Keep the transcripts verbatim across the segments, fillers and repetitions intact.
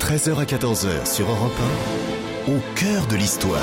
treize heures à quatorze heures sur Europe un, au cœur de l'histoire.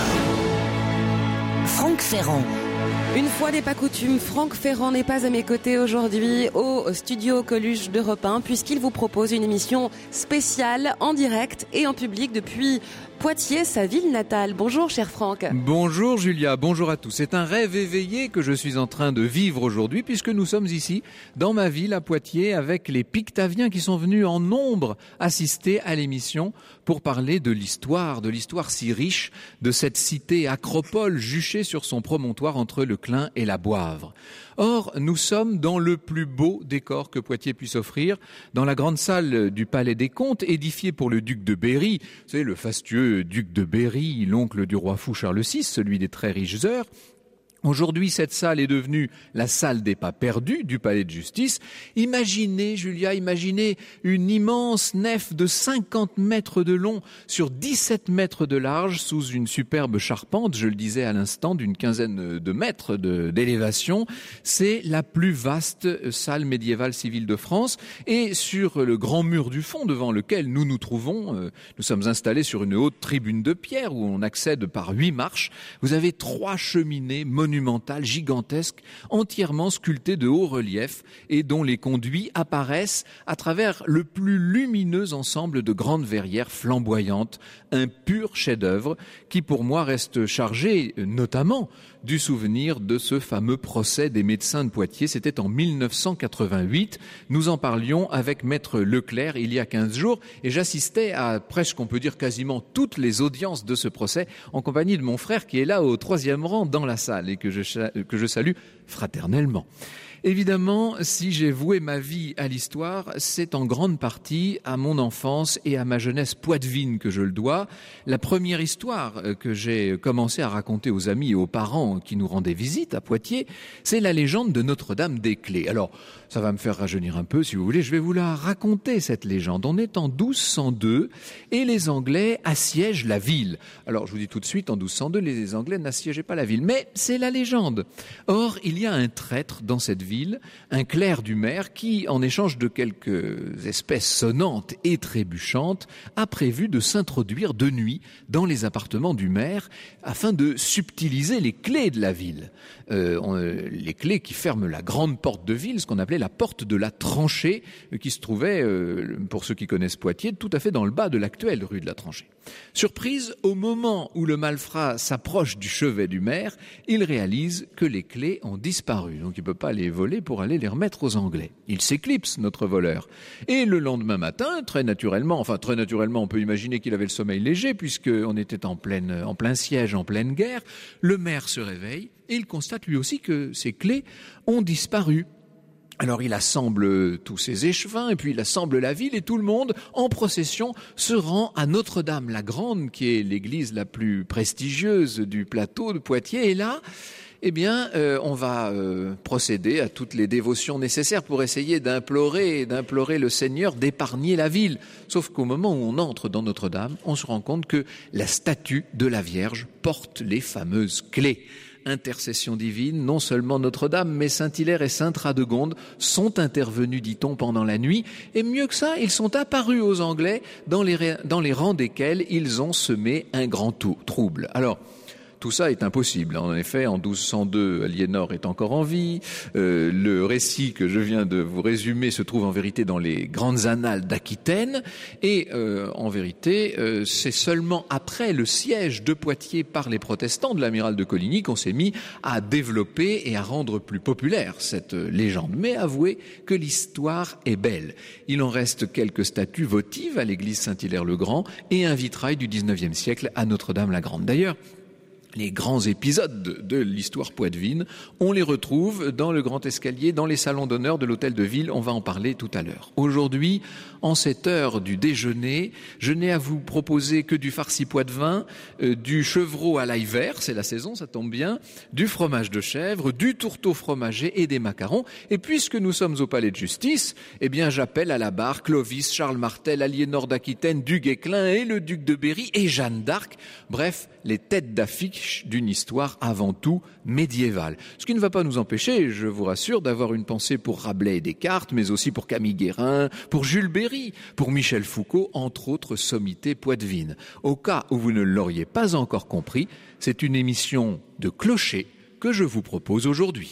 Franck Ferrand. Une fois n'est pas coutume, Franck Ferrand n'est pas à mes côtés aujourd'hui au studio Coluche d'Europe un puisqu'il vous propose une émission spéciale en direct et en public depuis Poitiers, sa ville natale. Bonjour cher Franck. Bonjour Julia, bonjour à tous. C'est un rêve éveillé que je suis en train de vivre aujourd'hui puisque nous sommes ici dans ma ville à Poitiers avec les Pictaviens qui sont venus en nombre assister à l'émission pour parler de l'histoire, de l'histoire si riche de cette cité acropole juchée sur son promontoire entre le Clin et la Boivre. Or, nous sommes dans le plus beau décor que Poitiers puisse offrir, dans la grande salle du Palais des Comtes, édifiée pour le duc de Berry, vous savez, le fastueux duc de Berry, l'oncle du roi fou Charles six, celui des très riches heures. Aujourd'hui, cette salle est devenue la salle des pas perdus du palais de justice. Imaginez, Julia, imaginez une immense nef de cinquante mètres de long sur dix-sept mètres de large sous une superbe charpente, je le disais à l'instant, d'une quinzaine de mètres de, d'élévation. C'est la plus vaste salle médiévale civile de France. Et sur le grand mur du fond devant lequel nous nous trouvons, euh, nous sommes installés sur une haute tribune de pierre où on accède par huit marches. Vous avez trois cheminées monumentales monumentale, gigantesque, entièrement sculptée de haut relief et dont les conduits apparaissent à travers le plus lumineux ensemble de grandes verrières flamboyantes, un pur chef-d'œuvre qui pour moi reste chargé notamment du souvenir de ce fameux procès des médecins de Poitiers. C'était en mille neuf cent quatre-vingt-huit. Nous en parlions avec Maître Leclerc il y a quinze jours et j'assistais à presque, on peut dire quasiment toutes les audiences de ce procès en compagnie de mon frère qui est là au troisième rang dans la salle et que je, que je salue fraternellement. Évidemment, si j'ai voué ma vie à l'histoire, c'est en grande partie à mon enfance et à ma jeunesse poitevine que je le dois. La première histoire que j'ai commencé à raconter aux amis et aux parents qui nous rendaient visite à Poitiers, c'est la légende de Notre-Dame des Clés. Alors, ça va me faire rajeunir un peu, si vous voulez. Je vais vous la raconter, cette légende. On est en douze cent deux et les Anglais assiègent la ville. Alors, je vous dis tout de suite, en douze cent deux, les Anglais n'assiégeaient pas la ville. Mais c'est la légende. Or, il y a un traître dans cette ville, un clerc du maire qui, en échange de quelques espèces sonnantes et trébuchantes, a prévu de s'introduire de nuit dans les appartements du maire afin de subtiliser les clés de la ville. Euh, on, les clés qui ferment la grande porte de ville, ce qu'on appelait la porte de la tranchée, qui se trouvait, euh, pour ceux qui connaissent Poitiers, tout à fait dans le bas de l'actuelle rue de la Tranchée. Surprise, au moment où le malfrat s'approche du chevet du maire, il réalise que les clés ont disparu. Donc il ne peut pas les voler pour aller les remettre aux Anglais. Il s'éclipse, notre voleur. Et le lendemain matin, très naturellement, enfin très naturellement, on peut imaginer qu'il avait le sommeil léger puisqu'on était en, pleine, en plein siège, en pleine guerre, le maire se réveille et il constate lui aussi que ses clés ont disparu. Alors il assemble tous ses échevins et puis il assemble la ville et tout le monde en procession se rend à Notre-Dame la Grande qui est l'église la plus prestigieuse du plateau de Poitiers et là eh bien, euh, on va euh, procéder à toutes les dévotions nécessaires pour essayer d'implorer, d'implorer le Seigneur d'épargner la ville. Sauf qu'au moment où on entre dans Notre-Dame, on se rend compte que la statue de la Vierge porte les fameuses clés. Intercession divine, non seulement Notre-Dame, mais Saint-Hilaire et Sainte-Radegonde sont intervenus, dit-on, pendant la nuit. Et mieux que ça, ils sont apparus aux Anglais dans les, dans les rangs desquels ils ont semé un grand tou- trouble. Alors, tout ça est impossible. En effet, en douze cent deux, Aliénor est encore en vie. Euh, le récit que je viens de vous résumer se trouve en vérité dans les grandes annales d'Aquitaine. Et euh, en vérité, euh, c'est seulement après le siège de Poitiers par les protestants de l'amiral de Coligny qu'on s'est mis à développer et à rendre plus populaire cette légende. Mais avouez que l'histoire est belle. Il en reste quelques statues votives à l'église Saint-Hilaire-le-Grand et un vitrail du dix-neuvième siècle à Notre-Dame-la-Grande. D'ailleurs, les grands épisodes de, de l'histoire poitevine, on les retrouve dans le grand escalier, dans les salons d'honneur de l'hôtel de ville. On va en parler tout à l'heure. Aujourd'hui, en cette heure du déjeuner, je n'ai à vous proposer que du farci poitevin, euh, du chevreau à l'ail vert, c'est la saison, ça tombe bien, du fromage de chèvre, du tourteau fromager et des macarons. Et puisque nous sommes au palais de justice, eh bien j'appelle à la barre Clovis, Charles Martel, Aliénor d'Aquitaine, du Guesclin et le duc de Berry et Jeanne d'Arc. Bref, les têtes d'affiche riche d'une histoire avant tout médiévale. Ce qui ne va pas nous empêcher, je vous rassure, d'avoir une pensée pour Rabelais et Descartes, mais aussi pour Camille Guérin, pour Jules Berry, pour Michel Foucault, entre autres sommités poitevines. Au cas où vous ne l'auriez pas encore compris, c'est une émission de clocher que je vous propose aujourd'hui.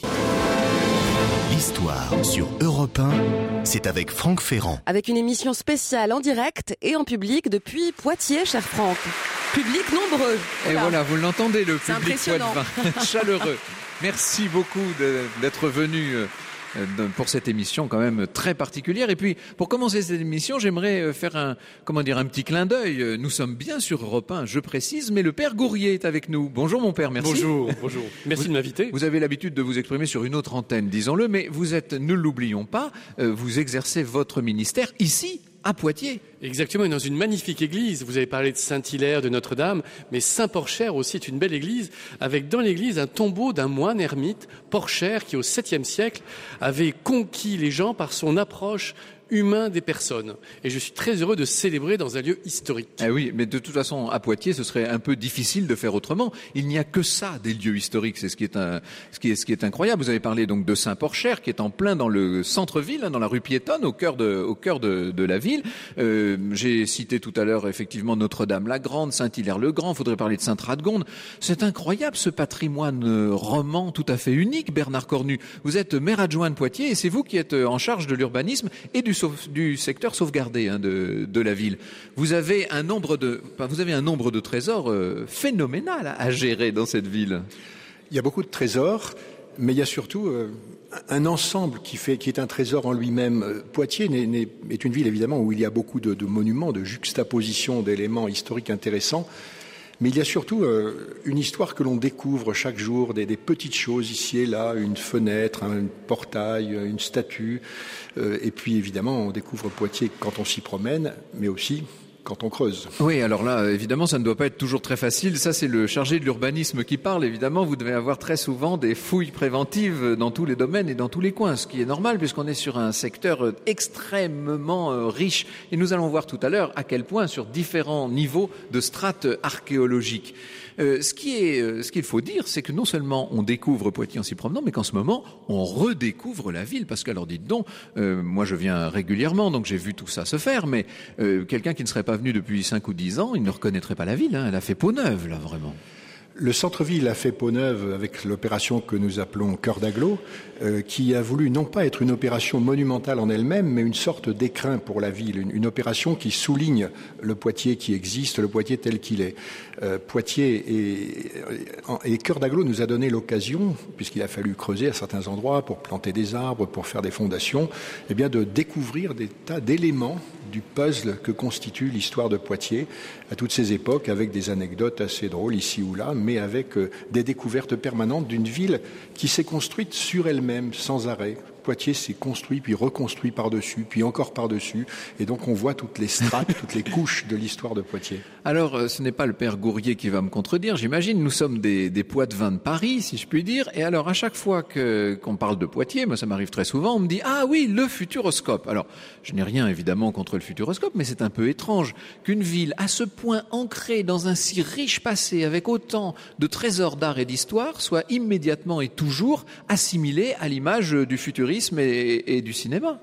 L'histoire sur Europe un, c'est avec Franck Ferrand. Avec une émission spéciale en direct et en public depuis Poitiers, cher Franck. Public nombreux. Et voilà, vous l'entendez, le C'est public poitevin, chaleureux. Merci beaucoup de, d'être venu pour cette émission quand même très particulière. Et puis, pour commencer cette émission, j'aimerais faire un, comment dire, un petit clin d'œil. Nous sommes bien sur Europe un, je précise, mais le père Gourrier est avec nous. Bonjour mon père, merci. Bonjour, bonjour. Merci vous, de m'inviter. Vous avez l'habitude de vous exprimer sur une autre antenne, disons-le, mais vous êtes, ne l'oublions pas, vous exercez votre ministère ici, à Poitiers. Exactement, et dans une magnifique église. Vous avez parlé de Saint-Hilaire, de Notre-Dame, mais Saint-Porcher aussi est une belle église, avec dans l'église un tombeau d'un moine ermite, Porcher, qui au septième siècle avait conquis les gens par son approche humain des personnes. Et je suis très heureux de célébrer dans un lieu historique. Eh oui, mais de toute façon, à Poitiers, ce serait un peu difficile de faire autrement. Il n'y a que ça, des lieux historiques. C'est ce qui est, un, ce qui est, ce qui est incroyable. Vous avez parlé donc de Saint-Porcher, qui est en plein dans le centre-ville, hein, dans la rue piétonne, au cœur de, au cœur de, de la ville. Euh, j'ai cité tout à l'heure, effectivement, Notre-Dame-la-Grande, Saint-Hilaire-le-Grand. Faudrait parler de Sainte-Radegonde. C'est incroyable, ce patrimoine roman tout à fait unique, Bernard Cornu. Vous êtes maire adjoint de Poitiers et c'est vous qui êtes en charge de l'urbanisme et du du secteur sauvegardé hein, de, de la ville. Vous avez un nombre de, enfin, vous avez un nombre de trésors euh, phénoménal à, à gérer dans cette ville. Il y a beaucoup de trésors, mais il y a surtout euh, un ensemble qui, fait, qui est un trésor en lui-même. Poitiers n'est, n'est, est une ville évidemment où il y a beaucoup de, de monuments, de juxtapositions d'éléments historiques intéressants. Mais il y a surtout euh, une histoire que l'on découvre chaque jour, des, des petites choses ici et là, une fenêtre, un portail, une statue. Euh, et puis évidemment, on découvre Poitiers quand on s'y promène, mais aussi quand on creuse. Oui, alors là, évidemment, ça ne doit pas être toujours très facile. Ça, c'est le chargé de l'urbanisme qui parle. Évidemment, vous devez avoir très souvent des fouilles préventives dans tous les domaines et dans tous les coins, ce qui est normal puisqu'on est sur un secteur extrêmement riche. Et nous allons voir tout à l'heure à quel point sur différents niveaux de strates archéologiques. Euh, ce qui est, euh, ce qu'il faut dire, c'est que non seulement on découvre Poitiers en s'y promenant, mais qu'en ce moment, on redécouvre la ville. Parce que, alors dites donc, euh, moi je viens régulièrement, donc j'ai vu tout ça se faire, mais euh, quelqu'un qui ne serait pas venu depuis cinq ou dix ans, il ne reconnaîtrait pas la ville. Hein. Elle a fait peau neuve, là, vraiment. Le centre-ville a fait peau neuve avec l'opération que nous appelons Cœur d'Aglo, euh, qui a voulu non pas être une opération monumentale en elle-même, mais une sorte d'écrin pour la ville, une, une opération qui souligne le Poitiers qui existe, le Poitiers tel qu'il est. Euh, Poitiers et, et Cœur d'Aglo nous a donné l'occasion, puisqu'il a fallu creuser à certains endroits pour planter des arbres, pour faire des fondations, eh bien de découvrir des tas d'éléments du puzzle que constitue l'histoire de Poitiers à toutes ces époques, avec des anecdotes assez drôles ici ou là, mais avec euh, des découvertes permanentes d'une ville qui s'est construite sur elle-même sans arrêt. Poitiers s'est construit, puis reconstruit par-dessus, puis encore par-dessus. Et donc on voit toutes les strates, toutes les couches de l'histoire de Poitiers. Alors, ce n'est pas le père Gourrier qui va me contredire, j'imagine. Nous sommes des, des poitevins de Paris, si je puis dire. Et alors, à chaque fois que, qu'on parle de Poitiers, moi ça m'arrive très souvent, on me dit « Ah oui, le Futuroscope ». Alors, je n'ai rien évidemment contre le Futuroscope, mais c'est un peu étrange qu'une ville à ce point ancrée dans un si riche passé, avec autant de trésors d'art et d'histoire, soit immédiatement et toujours assimilée à l'image du futurisme et, et du cinéma.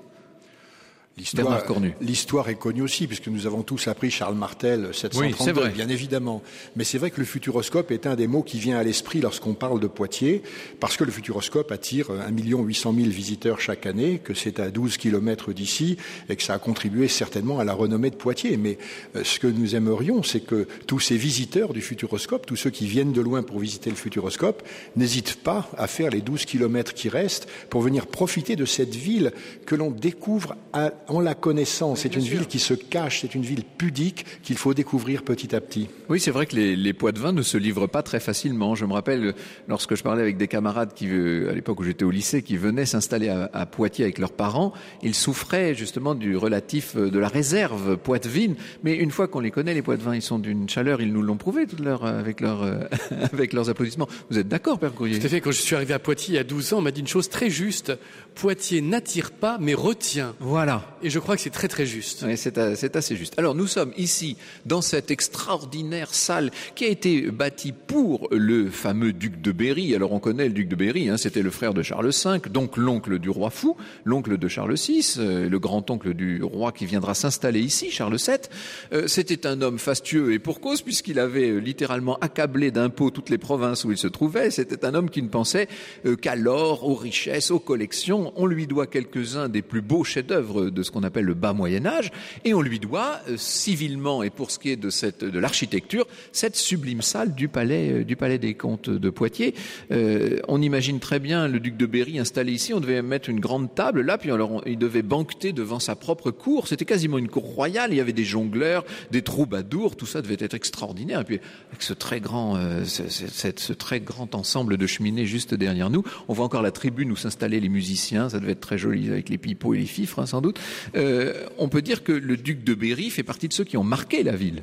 L'histoire, l'histoire est connue aussi, puisque nous avons tous appris Charles Martel, sept cent trente-deux, oui, bien évidemment. Mais c'est vrai que le futuroscope est un des mots qui vient à l'esprit lorsqu'on parle de Poitiers, parce que le futuroscope attire un million huit cent mille visiteurs chaque année, que c'est à douze kilomètres d'ici, et que ça a contribué certainement à la renommée de Poitiers. Mais euh, ce que nous aimerions, c'est que tous ces visiteurs du futuroscope, tous ceux qui viennent de loin pour visiter le futuroscope, n'hésitent pas à faire les douze kilomètres qui restent pour venir profiter de cette ville que l'on découvre à en la connaissance. C'est une ville qui se cache, c'est une ville pudique qu'il faut découvrir petit à petit. Oui, c'est vrai que les, les poitevins ne se livrent pas très facilement. Je me rappelle, lorsque je parlais avec des camarades qui, à l'époque où j'étais au lycée, qui venaient s'installer à, à Poitiers avec leurs parents, ils souffraient justement du relatif de la réserve poitevine. Mais une fois qu'on les connaît, les poitevins, ils sont d'une chaleur, ils nous l'ont prouvé tout leur, avec, leur, avec leurs applaudissements. Vous êtes d'accord, Père Gourrier ? Tout à fait. Quand je suis arrivé à Poitiers il y a douze ans, on m'a dit une chose très juste. Poitiers n'attire pas, mais retient. Voilà. Et je crois que c'est très très juste. Oui, c'est, c'est assez juste. Alors nous sommes ici dans cette extraordinaire salle qui a été bâtie pour le fameux duc de Berry. Alors on connaît le duc de Berry, hein, c'était le frère de Charles cinq, donc l'oncle du roi fou, l'oncle de Charles six, euh, le grand-oncle du roi qui viendra s'installer ici, Charles sept. Euh, c'était un homme fastueux et pour cause puisqu'il avait euh, littéralement accablé d'impôts toutes les provinces où il se trouvait. C'était un homme qui ne pensait euh, qu'à l'or, aux richesses, aux collections. On lui doit quelques-uns des plus beaux chefs-d'œuvre de ce qu'on appelle le bas Moyen-Âge, et on lui doit euh, civilement, et pour ce qui est de cette de l'architecture, cette sublime salle du palais euh, du palais des comtes de Poitiers. Euh, on imagine très bien le duc de Berry installé ici. On devait mettre une grande table là, puis alors on, il devait banqueter devant sa propre cour. C'était quasiment une cour royale. Il y avait des jongleurs, des troubadours, tout ça devait être extraordinaire. Et puis avec ce très grand, euh, ce, ce, ce très grand ensemble de cheminées juste derrière nous, on voit encore la tribune où s'installaient les musiciens. Ça devait être très joli avec les pipeaux et les fifres, hein, sans doute. Euh, on peut dire que le duc de Berry fait partie de ceux qui ont marqué la ville.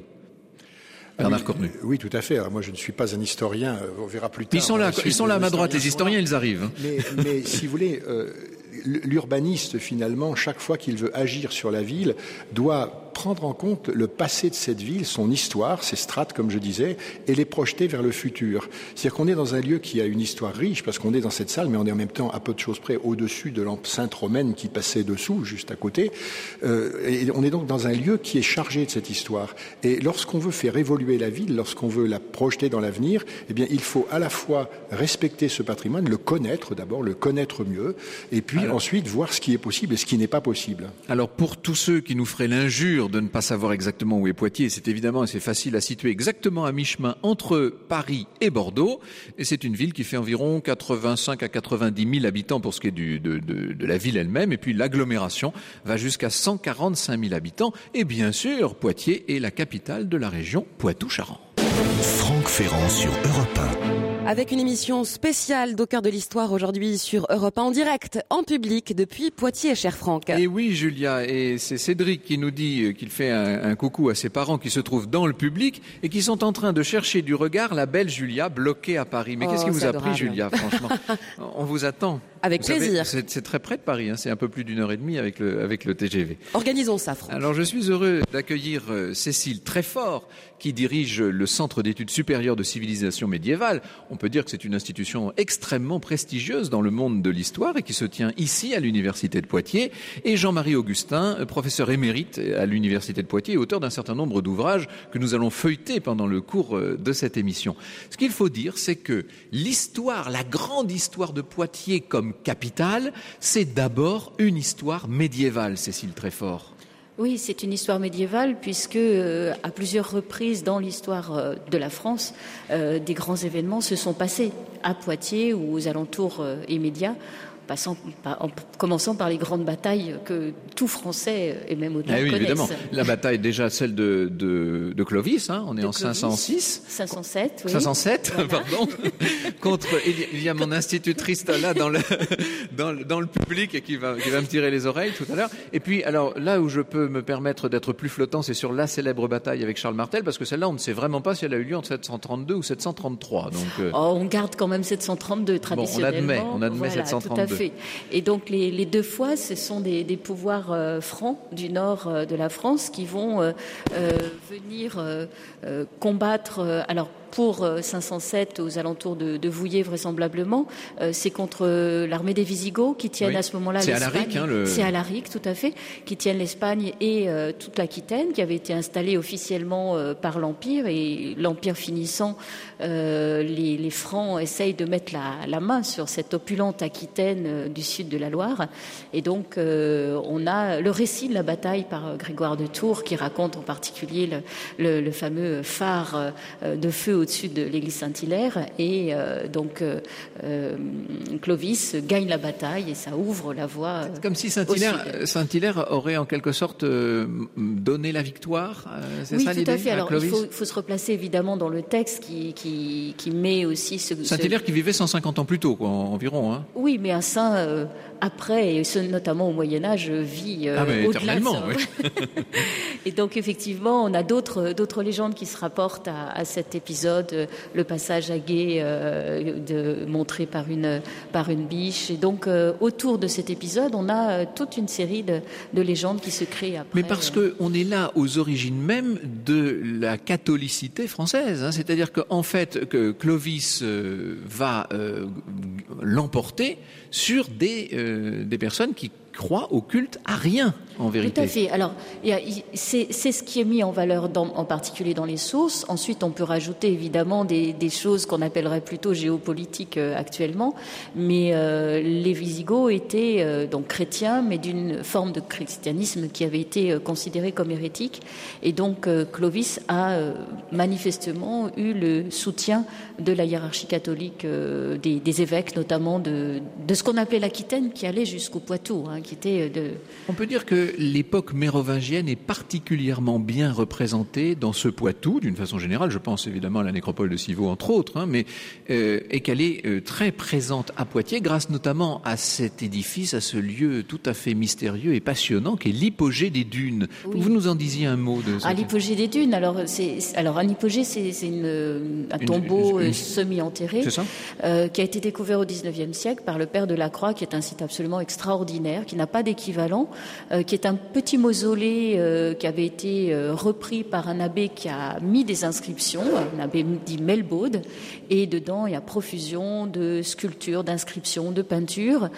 Bernard oui, Cornu. Oui, tout à fait. Alors moi, je ne suis pas un historien. On verra plus tard. Ils sont là, ils sont là à ma droite, les historiens, ils arrivent. Mais, mais si vous voulez, euh, l'urbaniste, finalement, chaque fois qu'il veut agir sur la ville, doit prendre en compte le passé de cette ville, son histoire, ses strates, comme je disais, et les projeter vers le futur. C'est-à-dire qu'on est dans un lieu qui a une histoire riche, parce qu'on est dans cette salle, mais on est en même temps, à peu de choses près, au-dessus de l'enceinte romaine qui passait dessous, juste à côté. Euh, et on est donc dans un lieu qui est chargé de cette histoire. Et lorsqu'on veut faire évoluer la ville, lorsqu'on veut la projeter dans l'avenir, eh bien, il faut à la fois respecter ce patrimoine, le connaître d'abord, le connaître mieux, et puis alors, ensuite voir ce qui est possible et ce qui n'est pas possible. Alors, pour tous ceux qui nous feraient l'injure de ne pas savoir exactement où est Poitiers, c'est évidemment assez facile à situer exactement à mi-chemin entre Paris et Bordeaux, et c'est une ville qui fait environ quatre-vingt-cinq à quatre-vingt-dix mille habitants pour ce qui est du, de, de, de la ville elle-même, et puis l'agglomération va jusqu'à cent quarante-cinq mille habitants, et bien sûr, Poitiers est la capitale de la région Poitou-Charentes. Franck Ferrand sur Europe un. Avec une émission spéciale d'Au cœur de l'histoire aujourd'hui sur Europe un en direct, en public, depuis Poitiers, cher Franck. Et oui, Julia, et c'est Cédric qui nous dit qu'il fait un, un coucou à ses parents qui se trouvent dans le public et qui sont en train de chercher du regard la belle Julia bloquée à Paris. Mais oh, qu'est-ce qui vous a adorable. pris, Julia, franchement? On vous attend. Avec vous plaisir. Savez, c'est, c'est très près de Paris, hein, c'est un peu plus d'une heure et demie avec le, avec le T G V. Organisons ça, Franck. Alors, je suis heureux d'accueillir euh, Cécile Tréfort, qui dirige le Centre d'études supérieures de civilisation médiévale. On peut dire que c'est une institution extrêmement prestigieuse dans le monde de l'histoire et qui se tient ici à l'Université de Poitiers. Et Jean-Marie Augustin, professeur émérite à l'Université de Poitiers et auteur d'un certain nombre d'ouvrages que nous allons feuilleter pendant le cours de cette émission. Ce qu'il faut dire, c'est que l'histoire, la grande histoire de Poitiers comme capitale, c'est d'abord une histoire médiévale, Cécile Tréfort. Oui, c'est une histoire médiévale puisque euh, à plusieurs reprises dans l'histoire euh, de la France, euh, des grands événements se sont passés à Poitiers ou aux alentours euh, immédiats, passant, par, en commençant par les grandes batailles que tout Français et même au-delà ah oui, connaissent. Évidemment. La bataille déjà celle de, de, de Clovis, hein, on est de en Clovis, cinq cent six. cinq cent sept, oui. cinq cent sept, voilà. Pardon. Contre, il y, a, il y a mon institutrice là dans le, dans le, dans le public et qui va, qui va me tirer les oreilles tout à l'heure. Et puis, alors, là où je peux me permettre d'être plus flottant, c'est sur la célèbre bataille avec Charles Martel, parce que celle-là, on ne sait vraiment pas si elle a eu lieu en sept cent trente-deux ou sept cent trente-trois. Donc, euh... oh, on garde quand même sept cent trente-deux traditionnellement. Bon, on admet, on admet voilà, sept cent trente-deux. Tout à fait. Et donc, Donc les, les deux fois, ce sont des, des pouvoirs euh, francs du nord euh, de la France qui vont euh, euh, venir euh, euh, combattre. Euh, alors pour euh, cinq cent sept, aux alentours de, de Vouillers vraisemblablement, euh, c'est contre euh, l'armée des Visigoths qui tiennent oui. à ce moment-là c'est l'Espagne. Alaric, hein, le... C'est Alaric, tout à fait, qui tiennent l'Espagne et euh, toute l'Aquitaine, qui avait été installée officiellement euh, par l'Empire. Et l'Empire finissant, euh, les, les Francs essayent de mettre la, la main sur cette opulente Aquitaine euh, du sud de la Loire. Et donc, euh, on a le récit de la bataille par Grégoire de Tours, qui raconte en particulier le, le, le fameux phare euh, de feu au-dessus de l'église Saint-Hilaire. Et euh, donc, euh, Clovis gagne la bataille et ça ouvre la voie. C'est comme si Saint-Hilaire, Saint-Hilaire aurait en quelque sorte euh, donné la victoire. Euh, c'est oui, ça tout l'idée, à fait. à Alors, Clovis. il faut, faut se replacer évidemment dans le texte qui, qui, qui met aussi ce. Saint-Hilaire ce... qui vivait cent cinquante ans plus tôt, quoi, environ. Hein. Oui, mais un saint. Euh, après, et ce, notamment au Moyen-Âge, vit euh, ah, mais au-delà de ça. Oui. Et donc, effectivement, on a d'autres, d'autres légendes qui se rapportent à, à cet épisode. épisode, euh, le passage à gué euh, de, montré par une, par une biche. Et donc, euh, autour de cet épisode, on a euh, toute une série de, de légendes qui se créent après. Mais parce que on est là aux origines même de la catholicité française, hein, c'est-à-dire qu'en fait, que Clovis euh, va euh, l'emporter sur des, euh, des personnes qui croient au culte à rien, en vérité. Tout à fait. Alors, il y a, c'est, c'est ce qui est mis en valeur, dans, en particulier dans les sources. Ensuite, on peut rajouter évidemment des, des choses qu'on appellerait plutôt géopolitiques euh, actuellement. Mais euh, les Wisigoths étaient euh, donc chrétiens, mais d'une forme de christianisme qui avait été euh, considérée comme hérétique. Et donc, euh, Clovis a euh, manifestement eu le soutien de la hiérarchie catholique, euh, des, des évêques, notamment de, de ce qu'on appelait l'Aquitaine, qui allait jusqu'au Poitou. Hein, qui était de... On peut dire que l'époque mérovingienne est particulièrement bien représentée dans ce Poitou, d'une façon générale, je pense évidemment à la nécropole de Civaux entre autres, hein, mais euh, et qu'elle est euh, très présente à Poitiers, grâce notamment à cet édifice, à ce lieu tout à fait mystérieux et passionnant qui est l'hypogée des dunes. Oui. Vous nous en disiez un mot de ça? Ah, l'hypogée des dunes, alors, c'est, alors un hypogée, c'est, c'est une, un tombeau une, une, semi-enterré euh, qui a été découvert au dix-neuvième siècle par le père de Lacroix, qui est un site absolument extraordinaire, qui n'a pas d'équivalent, euh, qui est un petit mausolée euh, qui avait été euh, repris par un abbé qui a mis des inscriptions, un abbé dit Melbaude, et dedans il y a profusion de sculptures, d'inscriptions, de peintures,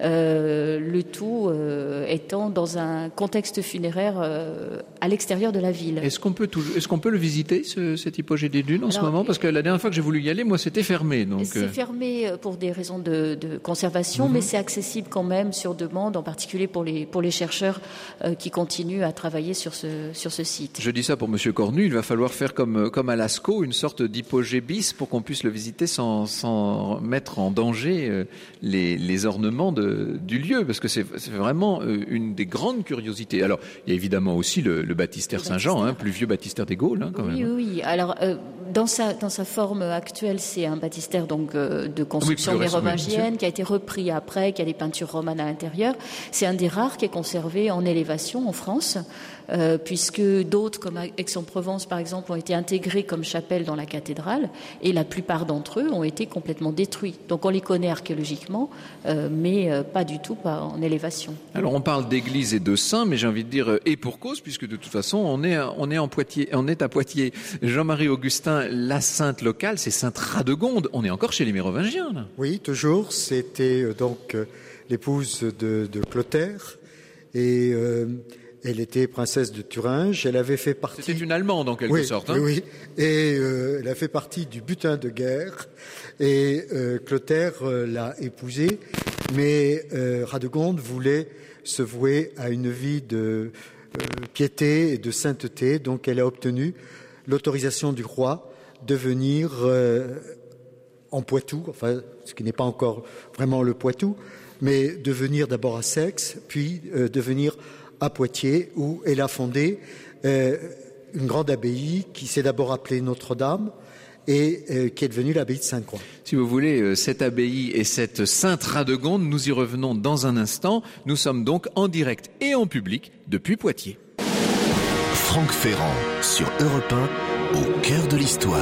euh, le tout euh, étant dans un contexte funéraire euh, à l'extérieur de la ville. Est-ce qu'on peut, toujours, est-ce qu'on peut le visiter, ce, cet hypogée des dunes en Alors, ce moment? Parce que la dernière fois que j'ai voulu y aller, moi c'était fermé. Donc... C'est fermé pour des raisons de, de conservation, mm-hmm. mais c'est accessible quand même sur demande, en particulier pour les, pour les chercheurs euh, qui continuent à travailler sur ce, sur ce site. Je dis ça pour Monsieur Cornu, il va falloir faire comme, comme à Lascaux, une sorte d'hypogée bis pour qu'on puisse le visiter sans, sans mettre en danger euh, les, les ornements de, du lieu, parce que c'est, c'est vraiment euh, une des grandes curiosités. Alors, il y a évidemment aussi le, le baptistère le Saint-Jean, hein, plus vieux baptistère des Gaules, hein, quand oui, même. Oui, oui. Alors, euh, dans sa, dans sa forme actuelle, c'est un baptistère donc euh, de construction oui, mérovingienne oui, qui a été repris après, qui a des peintures romanes à l'intérieur. C'est un des rares qui est conservé en élévation en France, euh, puisque d'autres, comme Aix-en-Provence par exemple, ont été intégrés comme chapelle dans la cathédrale, et la plupart d'entre eux ont été complètement détruits. Donc on les connaît archéologiquement, euh, mais euh, pas du tout pas en élévation. Alors on parle d'église et de saints, mais j'ai envie de dire et pour cause, puisque de toute façon on est on est en Poitiers, on est à Poitiers. Jean-Marie Augustin, la sainte locale, c'est Sainte Radegonde. On est encore chez les Mérovingiens, là. Oui, toujours. C'était euh, donc euh, l'épouse de, de Clotaire, et euh, elle était princesse de Thuringe. Elle avait fait partie. C'était une Allemande en quelque oui, sorte. Hein. Oui, et euh, elle a fait partie du butin de guerre. Et euh, Clotaire euh, l'a épousée, mais euh, Radegonde voulait se vouer à une vie de euh, piété et de sainteté. Donc, elle a obtenu l'autorisation du roi de venir euh, en Poitou, enfin, ce qui n'est pas encore vraiment le Poitou, mais de venir d'abord à Seix, puis euh, de venir à Poitiers, où elle a fondé euh, une grande abbaye qui s'est d'abord appelée Notre-Dame et euh, qui est devenue l'abbaye de Sainte-Croix. Si vous voulez, euh, cette abbaye et cette Sainte Radegonde, nous y revenons dans un instant. Nous sommes donc en direct et en public depuis Poitiers. Franck Ferrand sur Europe un, au cœur de l'histoire.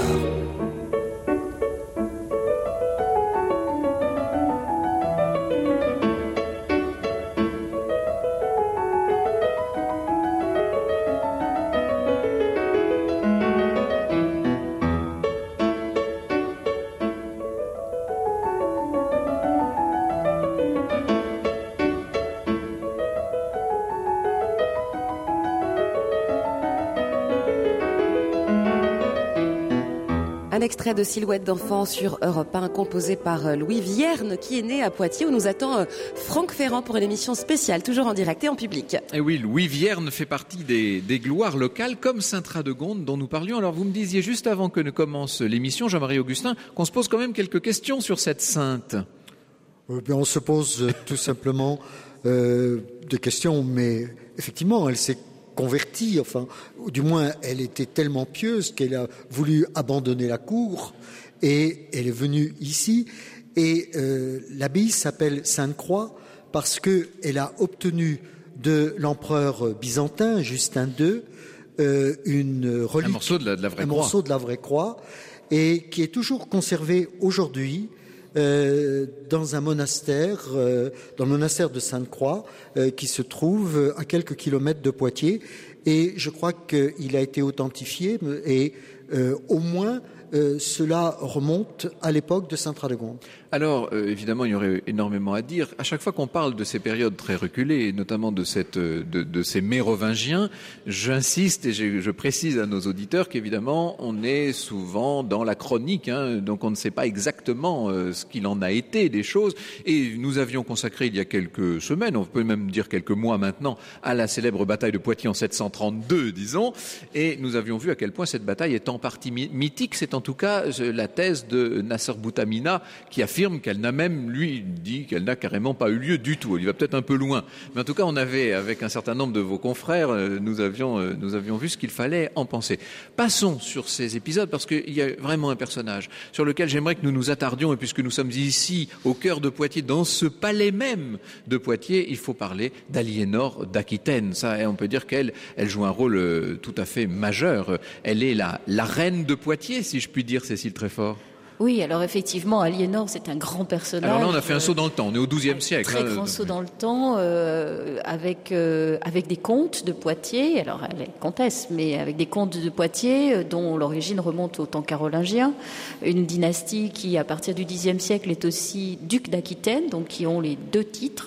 Un extrait de Silhouette d'enfant sur Europe un, composé par Louis Vierne, qui est né à Poitiers, où nous attend Franck Ferrand pour une émission spéciale, toujours en direct et en public. Et oui, Louis Vierne fait partie des, des gloires locales, comme Sainte Radegonde dont nous parlions. Alors vous me disiez juste avant que ne commence l'émission, Jean-Marie Augustin, qu'on se pose quand même quelques questions sur cette sainte. Euh, bien, on se pose tout simplement euh, des questions, mais effectivement, elle s'est convertie, enfin, ou du moins, elle était tellement pieuse qu'elle a voulu abandonner la cour et elle est venue ici. Et euh, l'abbaye s'appelle Sainte-Croix parce qu'elle a obtenu de l'empereur byzantin, Justin deux, euh, une relique, un morceau de la, de la vraie un croix. morceau de la vraie croix. et qui est toujours conservé aujourd'hui euh, dans un monastère, euh, dans le monastère de Sainte-Croix, euh, qui se trouve à quelques kilomètres de Poitiers. Et je crois qu'il a été authentifié et euh, au moins euh, cela remonte à l'époque de Sainte-Radegonde. Alors, euh, évidemment, il y aurait énormément à dire. À chaque fois qu'on parle de ces périodes très reculées, et notamment de, cette, de, de ces mérovingiens, j'insiste et je, je précise à nos auditeurs qu'évidemment, on est souvent dans la chronique, hein, donc on ne sait pas exactement euh, ce qu'il en a été des choses. Et nous avions consacré il y a quelques semaines, on peut même dire quelques mois maintenant, à la célèbre bataille de Poitiers en sept cent trente-deux, disons, et nous avions vu à quel point cette bataille est en partie mythique. C'est en tout cas la thèse de Nasser Boutamina qui affirme qu'elle n'a même, lui, dit qu'elle n'a carrément pas eu lieu du tout. Il va peut-être un peu loin. Mais en tout cas, on avait, avec un certain nombre de vos confrères, nous avions, nous avions vu ce qu'il fallait en penser. Passons sur ces épisodes, parce qu'il y a vraiment un personnage sur lequel j'aimerais que nous nous attardions, et puisque nous sommes ici, au cœur de Poitiers, dans ce palais même de Poitiers, il faut parler d'Aliénor d'Aquitaine. Ça, on peut dire qu'elle, elle joue un rôle tout à fait majeur. Elle est la, la reine de Poitiers, si je puis dire, Cécile Treffort. Oui, alors effectivement, Aliénor, c'est un grand personnage. Alors là, on a fait un saut dans le temps. On est au douzième siècle. Très grand saut dans le temps, euh, avec euh, avec des comtes de Poitiers. Alors, elle est comtesse, mais avec des comtes de Poitiers, euh, dont l'origine remonte au temps carolingien. Une dynastie qui, à partir du dixième siècle, est aussi duc d'Aquitaine, donc qui ont les deux titres.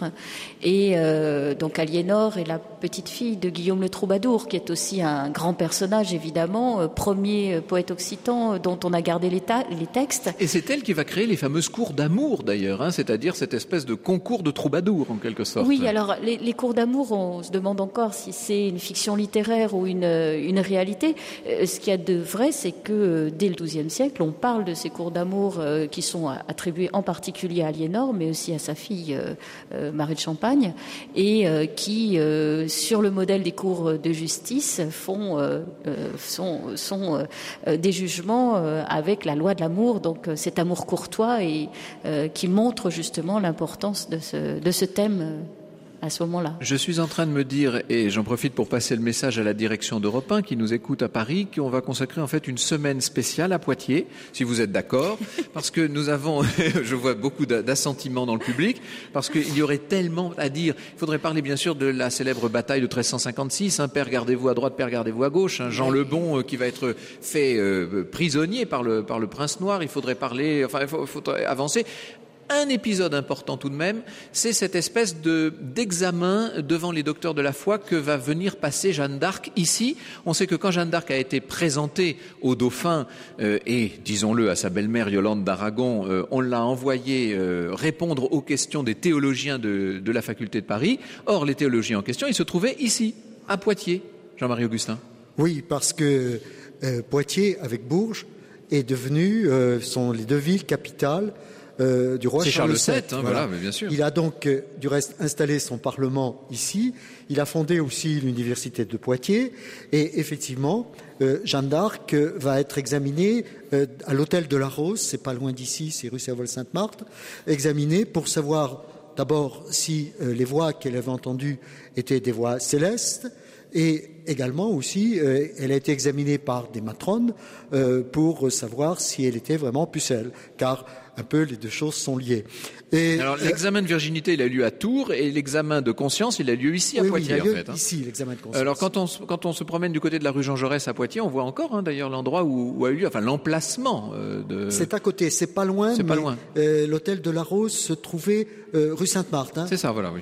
Et euh, donc, Aliénor est la petite fille de Guillaume le Troubadour, qui est aussi un grand personnage, évidemment, euh, premier poète occitan euh, dont on a gardé les, ta- les textes. Et c'est elle qui va créer les fameuses cours d'amour, d'ailleurs, hein, c'est-à-dire cette espèce de concours de troubadours, en quelque sorte. Oui, alors les, les cours d'amour, on se demande encore si c'est une fiction littéraire ou une, une réalité. Euh, ce qu'il y a de vrai, c'est que euh, dès le douzième siècle, on parle de ces cours d'amour euh, qui sont attribués en particulier à Aliénor, mais aussi à sa fille euh, euh, Marie de Champagne, et euh, qui, euh, sur le modèle des cours de justice, font, euh, euh, sont, sont euh, des jugements euh, avec la loi de l'amour. Donc cet amour courtois et euh, qui montre justement l'importance de ce, de ce thème euh, à ce moment-là. Je suis en train de me dire, et j'en profite pour passer le message à la direction d'Europe un qui nous écoute à Paris, qu'on va consacrer en fait une semaine spéciale à Poitiers, si vous êtes d'accord, parce que nous avons, je vois beaucoup d'assentiments dans le public, parce qu'il y aurait tellement à dire. Il faudrait parler bien sûr de la célèbre bataille de treize cent cinquante-six, hein, Père gardez-vous à droite, Père gardez-vous à gauche, hein, Jean le Bon euh, qui va être fait euh, prisonnier par le, par le prince noir. Il faudrait parler, enfin il faut, faudrait avancer. Un épisode important tout de même, c'est cette espèce de, d'examen devant les docteurs de la foi que va venir passer Jeanne d'Arc ici. On sait que quand Jeanne d'Arc a été présentée au dauphin euh, et, disons-le, à sa belle-mère Yolande d'Aragon, euh, on l'a envoyée euh, répondre aux questions des théologiens de, de la faculté de Paris. Or, les théologiens en question, ils se trouvaient ici, à Poitiers. Jean-Marie Augustin. Oui, parce que euh, Poitiers, avec Bourges, est devenu, euh, sont les deux villes capitales Euh, du roi c'est Charles, Charles sept. sept, hein, voilà. Voilà, mais bien sûr. Il a donc, euh, du reste, installé son parlement ici. Il a fondé aussi l'université de Poitiers. Et effectivement, euh, Jeanne d'Arc euh, va être examinée euh, à l'hôtel de la Rose, c'est pas loin d'ici, c'est rue Serval-Sainte-Marthe, examinée pour savoir d'abord si euh, les voix qu'elle avait entendues étaient des voix célestes. Et également aussi, euh, elle a été examinée par des matrones euh, pour savoir si elle était vraiment pucelle, car un peu les deux choses sont liées. Et alors l'examen de virginité, il a lieu à Tours, et l'examen de conscience, il a lieu ici à oui, Poitiers, oui, il a lieu en fait. Hein. Ici, l'examen de conscience. Alors quand on quand on se promène du côté de la rue Jean Jaurès à Poitiers, on voit encore hein, d'ailleurs l'endroit où, où a eu lieu, enfin l'emplacement euh, de. C'est à côté, c'est pas loin. C'est mais, pas loin. Euh, l'hôtel de la Rose se trouvait euh, rue Sainte-Marthe. Hein. C'est ça, voilà, oui.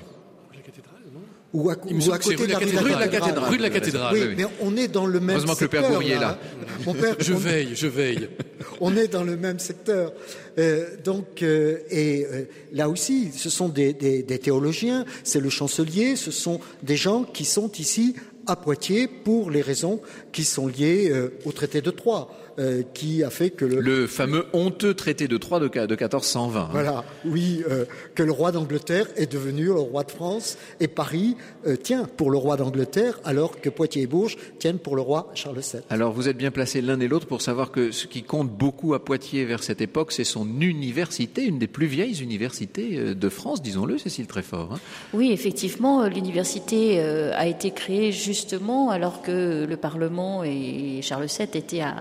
Ou à, ou à côté de la, rue de la cathédrale. Rue de la cathédrale. Oui, mais on est dans le même Heureusement secteur. Heureusement que le père Gourrier est là. Mon père, je on, veille, je veille. On est dans le même secteur. Euh, donc, euh, et euh, là aussi, ce sont des, des, des théologiens, c'est le chancelier, ce sont des gens qui sont ici à Poitiers pour les raisons qui sont liées euh, au traité de Troyes. Euh, qui a fait que le... Le fameux honteux traité de Troyes de, de quatorze cent vingt. Hein. Voilà, oui, euh, que le roi d'Angleterre est devenu le roi de France et Paris euh, tient pour le roi d'Angleterre alors que Poitiers et Bourges tiennent pour le roi Charles sept. Alors vous êtes bien placés l'un et l'autre pour savoir que ce qui compte beaucoup à Poitiers vers cette époque, c'est son université, une des plus vieilles universités de France, disons-le, Cécile Treffort. Hein. Oui, effectivement, l'université euh, a été créée justement alors que le Parlement et Charles sept étaient à, à Poitiers.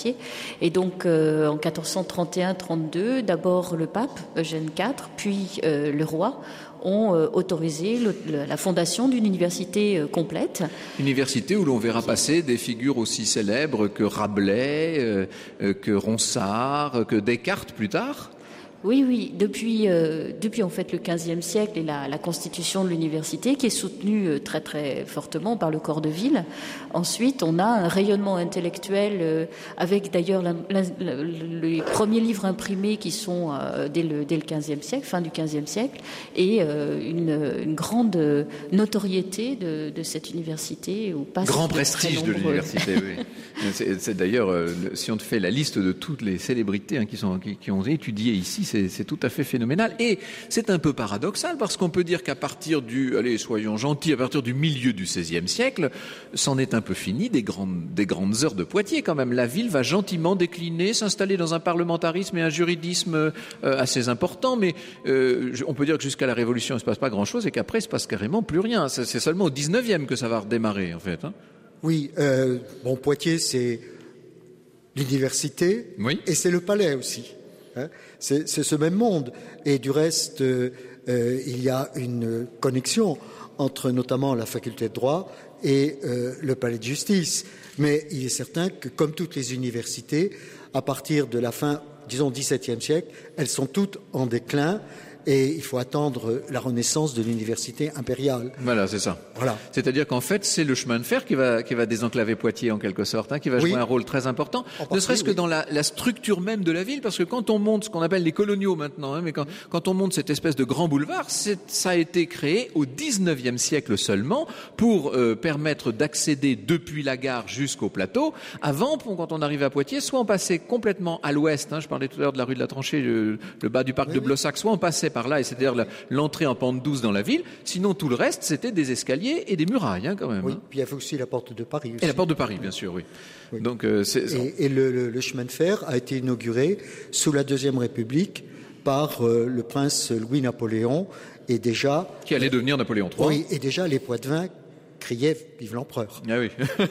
Poitiers. Et donc euh, en quatorze cent trente et un trente-deux, d'abord le pape Eugène quatre, puis euh, le roi ont euh, autorisé le, le, la fondation d'une université euh, complète. Université où l'on verra passer des figures aussi célèbres que Rabelais, euh, euh, que Ronsard, que Descartes plus tard. Oui, oui. Depuis, euh, depuis en fait le quinzième siècle et la, la constitution de l'université qui est soutenue euh, très très fortement par le corps de ville. Ensuite, on a un rayonnement intellectuel euh, avec d'ailleurs la, la, la, les premiers livres imprimés qui sont euh, dès le dès le quinzième siècle, fin du quinzième siècle, et euh, une, une grande notoriété de, de cette université. Où passe Grand prestige de l'université. Oui. C'est, c'est d'ailleurs, euh, si on te fait la liste de toutes les célébrités hein, qui sont qui, qui ont étudié ici. C'est, c'est tout à fait phénoménal. Et c'est un peu paradoxal parce qu'on peut dire qu'à partir du, allez, soyons gentils, à partir du milieu du seizième siècle, c'en est un peu fini des grandes, des grandes heures de Poitiers quand même. La ville va gentiment décliner, s'installer dans un parlementarisme et un juridisme euh, assez important. Mais euh, on peut dire que jusqu'à la Révolution, il ne se passe pas grand-chose et qu'après, il ne se passe carrément plus rien. C'est, c'est seulement au dix-neuvième que ça va redémarrer, en fait. Hein. Oui, euh, bon, Poitiers, c'est l'université oui. et c'est le palais aussi. Hein, c'est, c'est ce même monde. Et du reste, euh, euh, il y a une connexion entre notamment la faculté de droit et euh, le palais de justice. Mais il est certain que, comme toutes les universités, à partir de la fin, disons, dix-septième siècle, elles sont toutes en déclin. Et il faut attendre la renaissance de l'université impériale. Voilà, c'est ça. Voilà. C'est-à-dire qu'en fait, c'est le chemin de fer qui va, qui va désenclaver Poitiers en quelque sorte, hein, qui va oui. jouer un rôle très important, partie, ne serait-ce que oui. dans la, la structure même de la ville, parce que quand on monte ce qu'on appelle les coloniaux maintenant, hein, mais quand, quand on monte cette espèce de grand boulevard, c'est, ça a été créé au dix-neuvième siècle seulement pour euh, permettre d'accéder depuis la gare jusqu'au plateau. Avant, quand on arrivait à Poitiers, soit on passait complètement à l'ouest, hein, je parlais tout à l'heure de la rue de la Tranchée, le, le bas du parc oui, de Blossac, soit on passait par là, et c'est-à-dire la, l'entrée en pente douce dans la ville. Sinon, tout le reste, c'était des escaliers et des murailles, hein, quand même. Oui, hein. puis il y avait aussi la porte de Paris. Aussi. Et la porte de Paris, bien sûr, oui. oui. Donc, euh, c'est... Et, et le, le, le chemin de fer a été inauguré sous la Deuxième République par euh, le prince Louis-Napoléon et déjà... Qui allait euh, devenir Napoléon trois. Oui, et déjà les Poitevins criaient « Vive l'empereur ». Ah oui.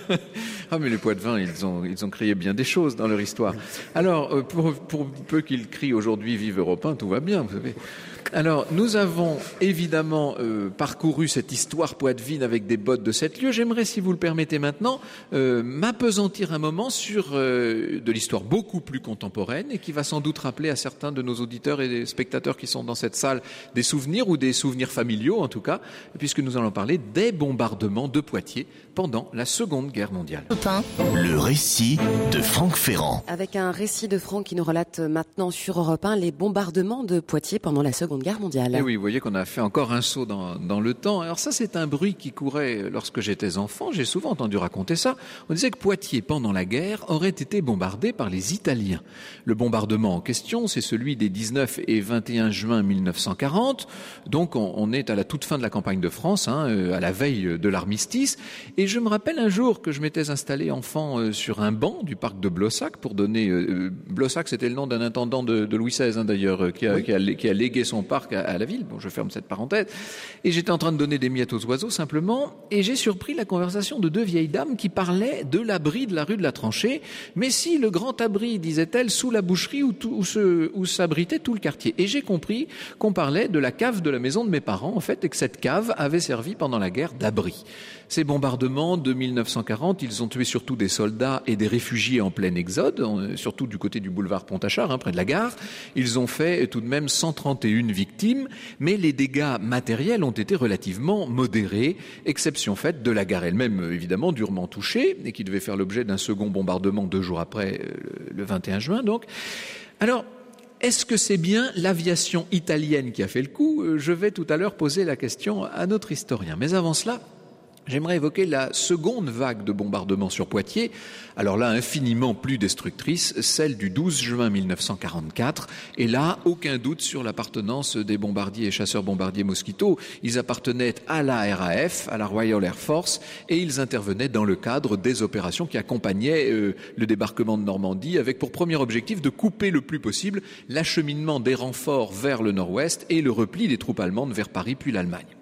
Ah mais les Poitevins, ils ont, ils ont crié bien des choses dans leur histoire. Alors, euh, pour, pour peu qu'ils crient aujourd'hui « Vive Europe un », tout va bien, vous savez. Alors, nous avons évidemment euh, parcouru cette histoire poitevine avec des bottes de sept lieues. J'aimerais, si vous le permettez maintenant, euh, m'appesantir un moment sur euh, de l'histoire beaucoup plus contemporaine et qui va sans doute rappeler à certains de nos auditeurs et des spectateurs qui sont dans cette salle des souvenirs ou des souvenirs familiaux en tout cas, puisque nous allons parler des bombardements de Poitiers pendant la Seconde Guerre mondiale. Le récit de Franck Ferrand. Avec un récit de Franck qui nous relate maintenant sur Europe un les bombardements de Poitiers pendant la Seconde Guerre mondiale. Et oui, vous voyez qu'on a fait encore un saut dans, dans le temps. Alors ça, c'est un bruit qui courait lorsque j'étais enfant. J'ai souvent entendu raconter ça. On disait que Poitiers, pendant la guerre, aurait été bombardé par les Italiens. Le bombardement en question, c'est celui des dix-neuf et vingt et un juin mille neuf cent quarante. Donc, on, on est à la toute fin de la campagne de France, hein, à la veille de l'armistice. Et je me rappelle un jour que je m'étais installé enfant euh, sur un banc du parc de Blossac pour donner... Euh, Blossac, c'était le nom d'un intendant de, de Louis seize, hein, d'ailleurs, euh, qui, a, oui. qui, a, qui a légué son parc à, à la ville. Bon, je ferme cette parenthèse. Et j'étais en train de donner des miettes aux oiseaux, simplement, et j'ai surpris la conversation de deux vieilles dames qui parlaient de l'abri de la rue de la Tranchée. Mais si, le grand abri, disaient-elles, sous la boucherie où, tout, où, se, où s'abritait tout le quartier. Et j'ai compris qu'on parlait de la cave de la maison de mes parents, en fait, et que cette cave avait servi pendant la guerre d'abri. Ces bombardements de mille neuf cent quarante, ils ont tué surtout des soldats et des réfugiés en plein exode, surtout du côté du boulevard Pontachard, hein, près de la gare. Ils ont fait tout de même cent trente et une victimes, mais les dégâts matériels ont été relativement modérés, exception faite de la gare elle-même, évidemment, durement touchée, et qui devait faire l'objet d'un second bombardement deux jours après, le vingt et un juin, donc. Alors, est-ce que c'est bien l'aviation italienne qui a fait le coup ? Je vais tout à l'heure poser la question à notre historien. Mais avant cela, j'aimerais évoquer la seconde vague de bombardements sur Poitiers, alors là infiniment plus destructrice, celle du douze juin mille neuf cent quarante-quatre, et là aucun doute sur l'appartenance des bombardiers et chasseurs-bombardiers Mosquito. Ils appartenaient à la R A F, à la Royal Air Force, et ils intervenaient dans le cadre des opérations qui accompagnaient euh, le débarquement de Normandie, avec pour premier objectif de couper le plus possible l'acheminement des renforts vers le nord-ouest et le repli des troupes allemandes vers Paris puis l'Allemagne.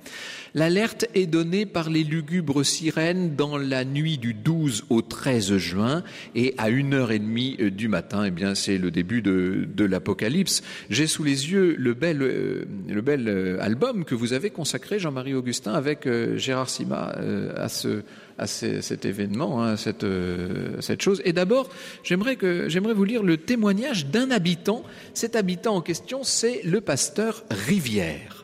L'alerte est donnée par les lugubres sirènes dans la nuit du douze au treize juin et à une heure et demie du matin, eh bien, c'est le début de, de l'apocalypse. J'ai sous les yeux le bel, euh, le bel album que vous avez consacré, Jean-Marie Augustin, avec euh, Gérard Sima euh, à ce à ce, cet événement, hein, cette, euh, cette chose. Et d'abord, j'aimerais que j'aimerais vous lire le témoignage d'un habitant. Cet habitant en question, c'est le pasteur Rivière.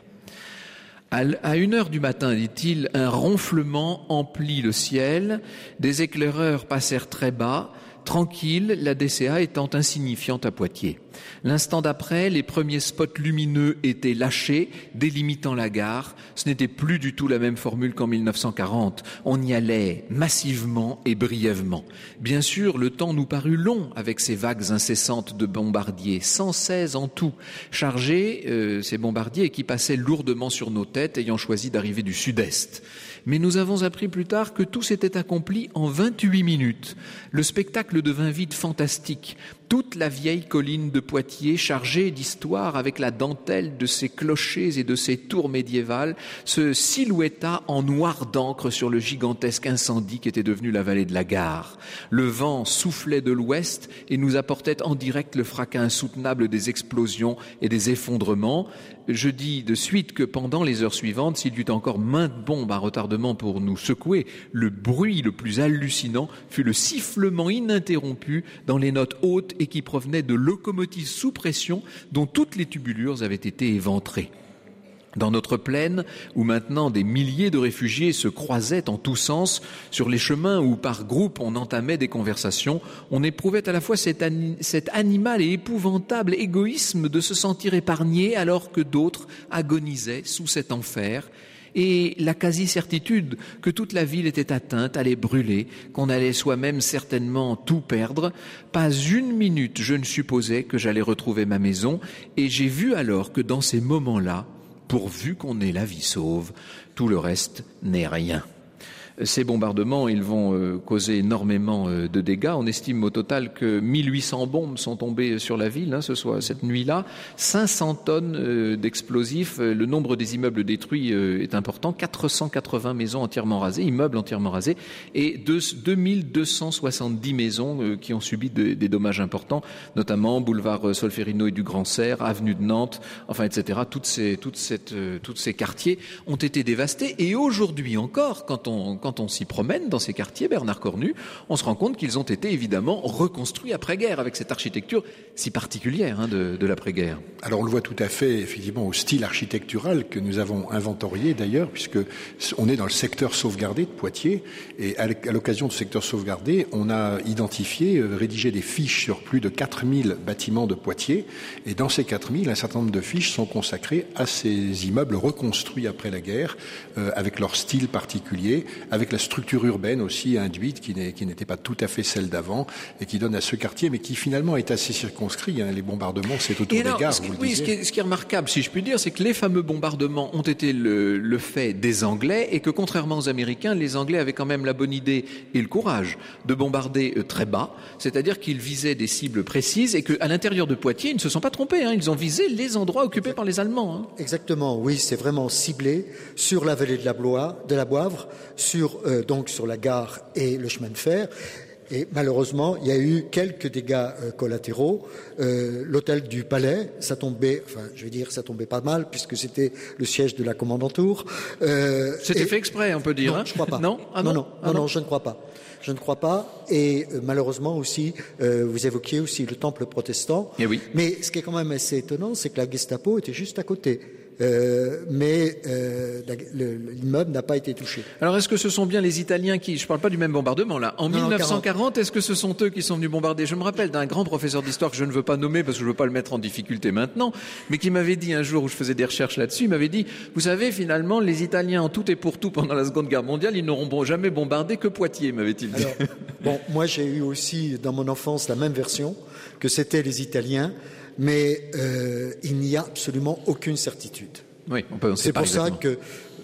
À une heure du matin, dit-il, un ronflement emplit le ciel, des éclaireurs passèrent très bas, tranquille, la D C A étant insignifiante à Poitiers. L'instant d'après, les premiers spots lumineux étaient lâchés, délimitant la gare. Ce n'était plus du tout la même formule qu'en mille neuf cent quarante. On y allait massivement et brièvement. Bien sûr, le temps nous parut long avec ces vagues incessantes de bombardiers, cent seize en tout, chargés, euh, ces bombardiers qui passaient lourdement sur nos têtes, ayant choisi d'arriver du sud-est. Mais nous avons appris plus tard que tout s'était accompli en vingt-huit minutes. Le spectacle devint vite fantastique. Toute la vieille colline de Poitiers, chargée d'histoire avec la dentelle de ses clochers et de ses tours médiévales, se silhouetta en noir d'encre sur le gigantesque incendie qui était devenu la vallée de la gare. Le vent soufflait de l'ouest et nous apportait en direct le fracas insoutenable des explosions et des effondrements. Je dis de suite que pendant les heures suivantes, s'il y eut encore maintes bombes à retardement pour nous secouer, le bruit le plus hallucinant fut le sifflement ininterrompu dans les notes hautes et qui provenait de locomotives sous pression dont toutes les tubulures avaient été éventrées. Dans notre plaine, où maintenant des milliers de réfugiés se croisaient en tous sens, sur les chemins où par groupe on entamait des conversations, on éprouvait à la fois cet, ani- cet animal et épouvantable égoïsme de se sentir épargné alors que d'autres agonisaient sous cet enfer, et la quasi-certitude que toute la ville était atteinte, allait brûler, qu'on allait soi-même certainement tout perdre. Pas une minute je ne supposais que j'allais retrouver ma maison, et j'ai vu alors que dans ces moments-là, pourvu qu'on ait la vie sauve, tout le reste n'est rien. Ces bombardements, ils vont euh, causer énormément euh, de dégâts. On estime au total que mille huit cents bombes sont tombées sur la ville, hein, ce soit cette nuit-là. cinq cents tonnes euh, d'explosifs. Euh, le nombre des immeubles détruits euh, est important. quatre cent quatre-vingts maisons entièrement rasées, immeubles entièrement rasés, et deux mille deux cent soixante-dix maisons euh, qui ont subi de, des dommages importants, notamment boulevard Solferino et du Grand Serre, avenue de Nantes, enfin, et cetera. Toutes ces, toutes cette, euh, tous ces quartiers ont été dévastés. Et aujourd'hui encore, quand on Quand on s'y promène dans ces quartiers, Bernard Cornu, on se rend compte qu'ils ont été évidemment reconstruits après-guerre, avec cette architecture si particulière hein, de, de l'après-guerre. Alors on le voit tout à fait, effectivement, au style architectural que nous avons inventorié d'ailleurs, puisque on est dans le secteur sauvegardé de Poitiers, et à l'occasion de ce secteur sauvegardé, on a identifié, rédigé des fiches sur plus de quatre mille bâtiments de Poitiers, et dans ces quatre mille, un certain nombre de fiches sont consacrées à ces immeubles reconstruits après la guerre, euh, avec leur style particulier, avec la structure urbaine aussi induite qui, n'est, qui n'était pas tout à fait celle d'avant et qui donne à ce quartier, mais qui finalement est assez circonscrit. Hein. Les bombardements, c'est autour alors, des gares, ce qui, vous le oui, disiez. Ce qui, est, ce qui est remarquable, si je puis dire, c'est que les fameux bombardements ont été le, le fait des Anglais et que contrairement aux Américains, les Anglais avaient quand même la bonne idée et le courage de bombarder très bas, c'est-à-dire qu'ils visaient des cibles précises et qu'à l'intérieur de Poitiers, ils ne se sont pas trompés. Hein. Ils ont visé les endroits occupés par les Allemands. Hein. Exactement, oui, c'est vraiment ciblé sur la vallée de la, Blois, de la Boivre, sur Euh, donc sur la gare et le chemin de fer. Et malheureusement, il y a eu quelques dégâts euh, collatéraux. Euh, l'hôtel du Palais, ça tombait, enfin, je vais dire, ça tombait pas mal puisque c'était le siège de la commandanture. Euh, c'était et... fait exprès, on peut dire. Non, hein je crois pas. non, ah non, non, non, ah non, non, non, je ne crois pas. Je ne crois pas. Et euh, malheureusement aussi, euh, vous évoquiez aussi le temple protestant. Et oui. Mais ce qui est quand même assez étonnant, c'est que la Gestapo était juste à côté. Euh, mais euh, l'immeuble n'a pas été touché. Alors est-ce que ce sont bien les Italiens qui, je ne parle pas du même bombardement là, en non, mille neuf cent quarante, est-ce que ce sont eux qui sont venus bombarder? Je me rappelle d'un grand professeur d'histoire que je ne veux pas nommer parce que je ne veux pas le mettre en difficulté maintenant, mais qui m'avait dit un jour où je faisais des recherches là-dessus, il m'avait dit, vous savez, finalement, les Italiens en tout et pour tout pendant la Seconde Guerre mondiale, ils n'auront jamais bombardé que Poitiers, m'avait-il dit. Alors, bon, moi j'ai eu aussi dans mon enfance la même version, que c'était les Italiens, mais euh, il n'y a absolument aucune certitude. Oui, on peut, on c'est pour ça exactement. que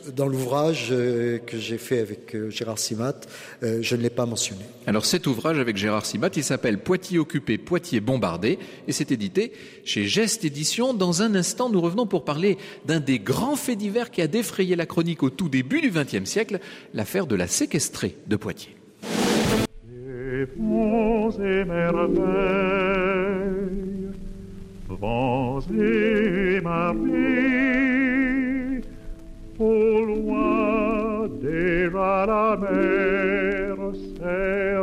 dans l'ouvrage euh, que j'ai fait avec euh, Gérard Simat, euh, je ne l'ai pas mentionné. Alors cet ouvrage avec Gérard Simat, il s'appelle Poitiers occupé, Poitiers bombardé, et c'est édité chez Geste Éditions. Dans un instant, nous revenons pour parler d'un des grands faits divers qui a défrayé la chronique au tout début du vingtième siècle, l'affaire de la séquestrée de Poitiers. Les fonds et merveilles, vents et marées, au loin déjà la mer s'est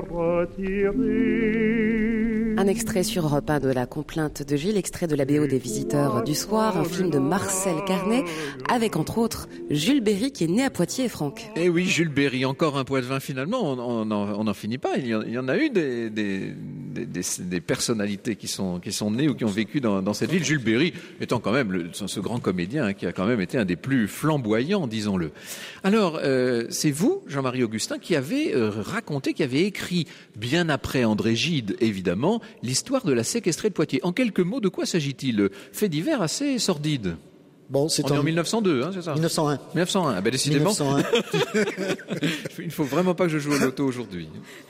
retirée. Un extrait sur Europe un de La Complainte de Gilles, extrait de la B O des Visiteurs du Soir, un film de Marcel Carnet, avec entre autres Jules Berry qui est né à Poitiers, Franck. Eh oui, Jules Berry, encore un Poitevin finalement, on n'en finit pas. Il y en, il y en a eu des, des, des, des, des personnalités qui sont, qui sont nées ou qui ont vécu dans, dans cette ville. Jules Berry étant quand même le, ce grand comédien hein, qui a quand même été un des plus flamboyants, disons-le. Alors, euh, c'est vous, Jean-Marie Augustin, qui avez euh, raconté, qui avez écrit, bien après André Gide, évidemment, l'histoire de la séquestrée de Poitiers. En quelques mots, de quoi s'agit-il? Fait divers assez sordide. Bon, c'est On en... est en mille neuf cent deux, hein, c'est ça? mille neuf cent un. mille neuf cent un, ah ben décidément. mille neuf cent un. Il ne faut vraiment pas que je joue au loto aujourd'hui.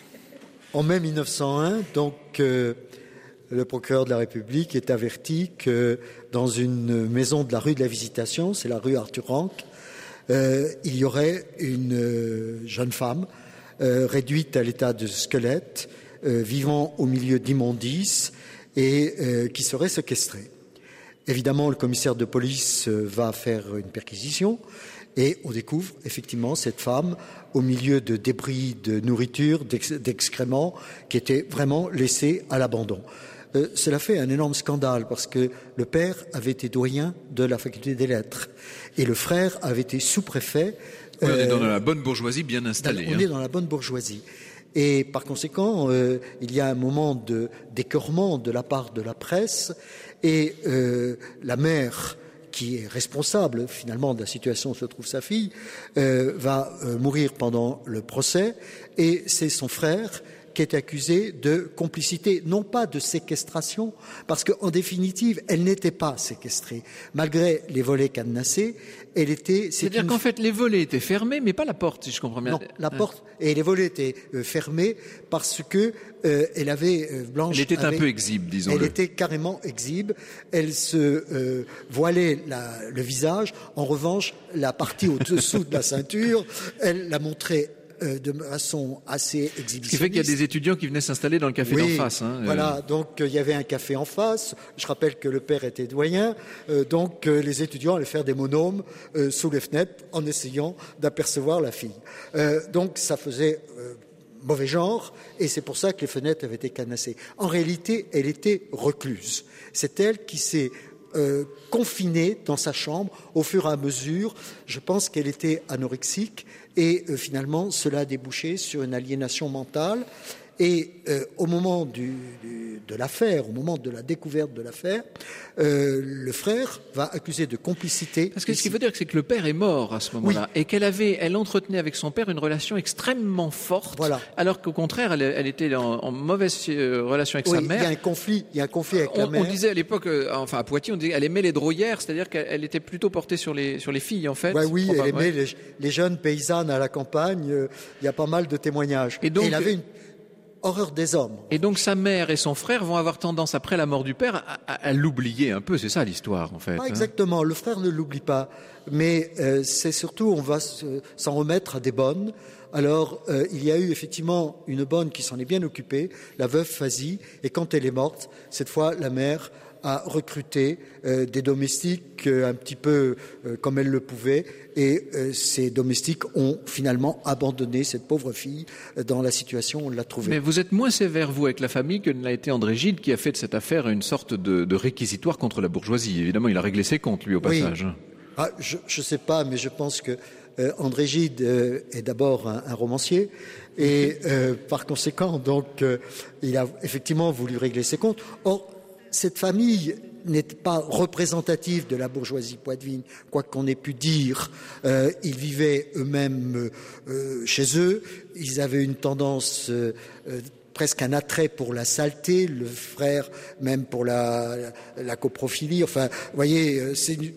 En mai mille neuf cent un, donc, euh, le procureur de la République est averti que dans une maison de la rue de la Visitation, c'est la rue Arthur Ranc, euh, il y aurait une euh, jeune femme euh, réduite à l'état de squelette, euh, vivant au milieu d'immondices et euh, qui serait séquestrée. Évidemment, le commissaire de police euh, va faire une perquisition et on découvre effectivement cette femme au milieu de débris de nourriture, d'ex- d'excréments qui étaient vraiment laissés à l'abandon. Euh, cela fait un énorme scandale parce que le père avait été doyen de la faculté des lettres et le frère avait été sous-préfet. Oui, on euh, est dans la bonne bourgeoisie bien installée. On hein. est dans la bonne bourgeoisie. Et par conséquent, euh, il y a un moment de d'écœurement de la part de la presse et euh, la mère, qui est responsable finalement de la situation où se trouve sa fille, euh, va euh, mourir pendant le procès et c'est son frère qui est accusé de complicité, non pas de séquestration, parce qu'en définitive, elle n'était pas séquestrée. Malgré les volets cadenassés, elle était... C'est C'est-à-dire une... qu'en fait, les volets étaient fermés, mais pas la porte, si je comprends bien. Non, la porte et les volets étaient euh, fermés parce que euh, elle avait euh, Blanche. Elle était avait, un peu exhibe, disons-le. Elle était carrément exhibe. Elle se euh, voilait la, le visage. En revanche, la partie au-dessous de la ceinture, elle la montrait euh, de façon assez exhibitionniste. Ce qui fait qu'il y a des étudiants qui venaient s'installer dans le café oui, d'en face. Hein, voilà, euh... donc euh, il y avait un café en face. Je rappelle que le père était doyen, euh, donc euh, les étudiants allaient faire des monômes euh, sous les fenêtres en essayant d'apercevoir la fille. Euh, donc ça faisait euh, mauvais genre, et c'est pour ça que les fenêtres avaient été cadenassées. En réalité, elle était recluse. C'est elle qui s'est euh, confinée dans sa chambre au fur et à mesure. Je pense qu'elle était anorexique. Et euh, finalement, cela a débouché sur une aliénation mentale. Et euh, au moment du, du, de l'affaire, au moment de la découverte de l'affaire, euh, le frère va accuser de complicité. Parce que ce qu'il veut dire, c'est que le père est mort à ce moment-là, oui. Et qu'elle avait, elle entretenait avec son père une relation extrêmement forte, voilà. Alors qu'au contraire, elle, elle était en, en mauvaise euh, relation avec oui, sa mère. Il y a un conflit, il y a un conflit avec on, la mère. On disait à l'époque, euh, enfin à Poitiers, on disait qu'elle aimait les drôlières, c'est-à-dire qu'elle était plutôt portée sur les sur les filles en fait. Bah oui, elle aimait ouais. les, les jeunes paysannes à la campagne. Euh, il y a pas mal de témoignages. Et donc, et elle avait une horreur des hommes. Et donc sa mère et son frère vont avoir tendance, après la mort du père, à, à, à l'oublier un peu. C'est ça l'histoire, en fait. Pas hein. Exactement. Le frère ne l'oublie pas. Mais euh, c'est surtout, on va se, s'en remettre à des bonnes. Alors, euh, il y a eu effectivement une bonne qui s'en est bien occupée, la veuve Fazi. Et quand elle est morte, cette fois, la mère a recruté euh, des domestiques euh, un petit peu euh, comme elle le pouvait, et euh, ces domestiques ont finalement abandonné cette pauvre fille euh, dans la situation où on l'a trouvée. Mais vous êtes moins sévère, vous, avec la famille, que ne l'a été André Gide, qui a fait de cette affaire une sorte de, de réquisitoire contre la bourgeoisie. Évidemment, il a réglé ses comptes, lui, au passage. Oui. Ah, je ne sais pas, mais je pense que euh, André Gide euh, est d'abord un, un romancier, et euh, par conséquent, donc, euh, il a effectivement voulu régler ses comptes. Or, cette famille n'est pas représentative de la bourgeoisie poitevine, quoi qu'on ait pu dire. Euh, ils vivaient eux-mêmes euh, chez eux. Ils avaient une tendance, euh, euh, presque un attrait pour la saleté. Le frère, même pour la, la, la coprophilie. Enfin, vous voyez, c'est une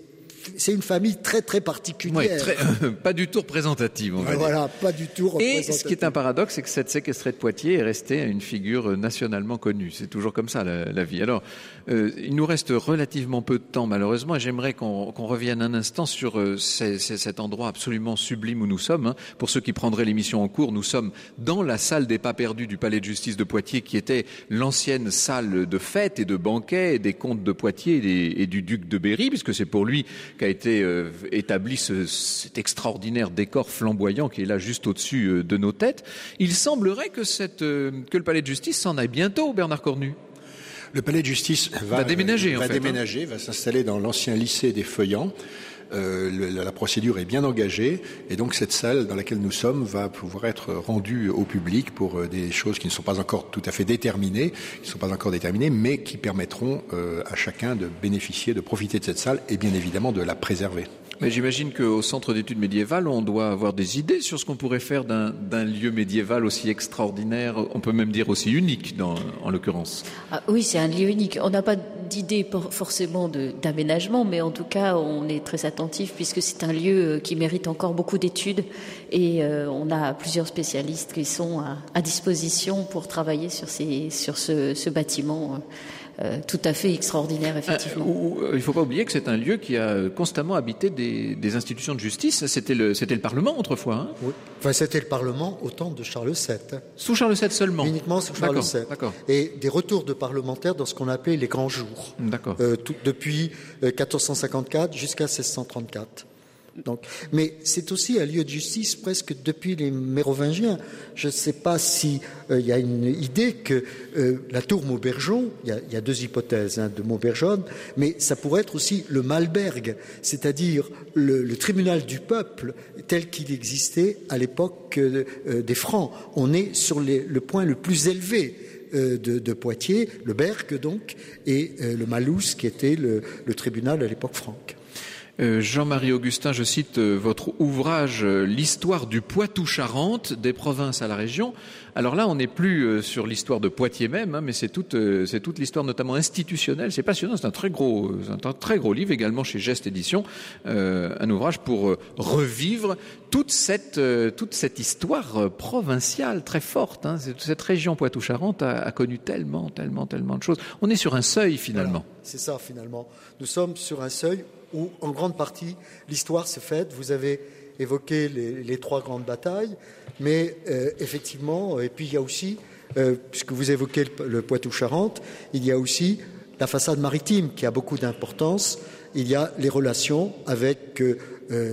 c'est une famille très très particulière. Ouais, très, euh, pas du tout représentative, on va voilà, dire. pas du tout représentative. Et ce qui est un paradoxe, c'est que cette séquestrée de Poitiers est restée une figure nationalement connue. C'est toujours comme ça la, la vie. Alors, euh, il nous reste relativement peu de temps, malheureusement, et j'aimerais qu'on, qu'on revienne un instant sur euh, ces, ces, cet endroit absolument sublime où nous sommes. Hein. Pour ceux qui prendraient l'émission en cours, nous sommes dans la salle des pas perdus du Palais de Justice de Poitiers, qui était l'ancienne salle de fêtes et de banquets des comtes de Poitiers et, des, et du duc de Berry, puisque c'est pour lui qu'a été euh, établi ce, cet extraordinaire décor flamboyant qui est là juste au-dessus euh, de nos têtes. Il semblerait que, cette, euh, que le Palais de Justice s'en aille bientôt, Bernard Cornu. Le Palais de Justice va, va déménager, euh, en va fait, déménager, hein. va s'installer dans l'ancien lycée des Feuillants. Euh, le, la procédure est bien engagée et donc cette salle dans laquelle nous sommes va pouvoir être rendue au public pour euh, des choses qui ne sont pas encore tout à fait déterminées, qui ne sont pas encore déterminées, mais qui permettront euh, à chacun de bénéficier, de profiter de cette salle et bien évidemment de la préserver. Mais j'imagine qu'au Centre d'études médiévales, on doit avoir des idées sur ce qu'on pourrait faire d'un, d'un lieu médiéval aussi extraordinaire, on peut même dire aussi unique dans, en l'occurrence. Ah, oui, c'est un lieu unique. On n'a pas d'idée forcément de, d'aménagement, mais en tout cas, on est très attentif puisque c'est un lieu qui mérite encore beaucoup d'études et euh, on a plusieurs spécialistes qui sont à, à disposition pour travailler sur, ces, sur ce, ce bâtiment. Euh, Euh, tout à fait extraordinaire, effectivement. Euh, où, il ne faut pas oublier que c'est un lieu qui a constamment habité des, des institutions de justice. C'était le, c'était le Parlement autrefois. Hein oui. Enfin, c'était le Parlement au temps de Charles sept. Hein. Sous Charles sept seulement. Uniquement sous Charles d'accord, sept. D'accord. Et des retours de parlementaires dans ce qu'on appelait les grands jours. D'accord. Euh, tout, depuis euh, quatorze cent cinquante-quatre jusqu'à seize cent trente-quatre. Donc, mais c'est aussi un lieu de justice presque depuis les Mérovingiens. Je ne sais pas si il euh, y a une idée que euh, la tour Maubergeon, il y, y a deux hypothèses hein, de Maubergeon, mais ça pourrait être aussi le Malberg, c'est-à-dire le, le tribunal du peuple tel qu'il existait à l'époque euh, des Francs. On est sur les, le point le plus élevé euh, de, de Poitiers, le Berg donc, et euh, le Malous qui était le, le tribunal à l'époque franque. Euh, Jean-Marie Augustin, je cite euh, votre ouvrage euh, « L'histoire du Poitou-Charentes, des provinces à la région ». Alors là, on n'est plus euh, sur l'histoire de Poitiers même, hein, mais c'est toute, euh, c'est toute l'histoire notamment institutionnelle. C'est passionnant, c'est un très gros, c'est un très gros livre, également chez Geste Éditions, euh, un ouvrage pour euh, revivre toute cette, euh, toute cette histoire euh, provinciale très forte. Hein. Cette région Poitou-Charentes a, a connu tellement, tellement, tellement de choses. On est sur un seuil finalement. Voilà, c'est ça finalement. Nous sommes sur un seuil où, en grande partie, l'histoire s'est faite. Vous avez évoqué les, les trois grandes batailles, mais euh, effectivement, et puis il y a aussi, euh, puisque vous évoquez le, le Poitou-Charentes, il y a aussi la façade maritime qui a beaucoup d'importance. Il y a les relations avec euh,